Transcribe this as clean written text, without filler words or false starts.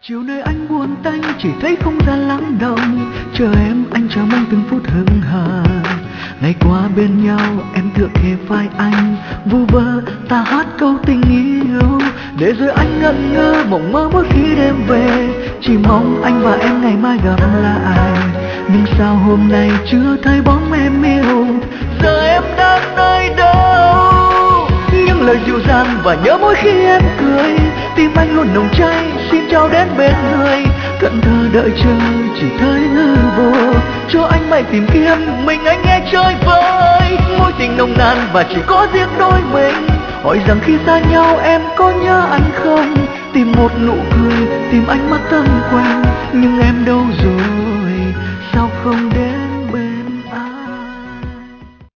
Chiều nay anh buồn tanh chỉ thấy không gian lắng động, chờ em anh chờ mong từng phút hững hờ. Ngày qua bên nhau em tựa kề vai anh, vu vơ ta hát câu tình yêu. Để rồi anh ngẩn ngơ mộng mơ mỗi khi đêm về, chỉ mong anh và em ngày mai gặp lại. Nhưng sao hôm nay chưa thấy bóng em yêu, giờ em đang nơi đâu? Những lời dịu dàng và nhớ mỗi khi em cười, tim anh luôn nồng cháy xin trao đến bên người. Cận thơ đợi chờ chỉ thấy hư vô, cho anh mày tìm kiếm mình anh nghe chơi vơi. Mối tình nồng nàn và chỉ có riêng đôi mình, hỏi rằng khi xa nhau em có nhớ anh không? Tìm một nụ cười, tìm ánh mắt thân quen, nhưng em đâu rồi?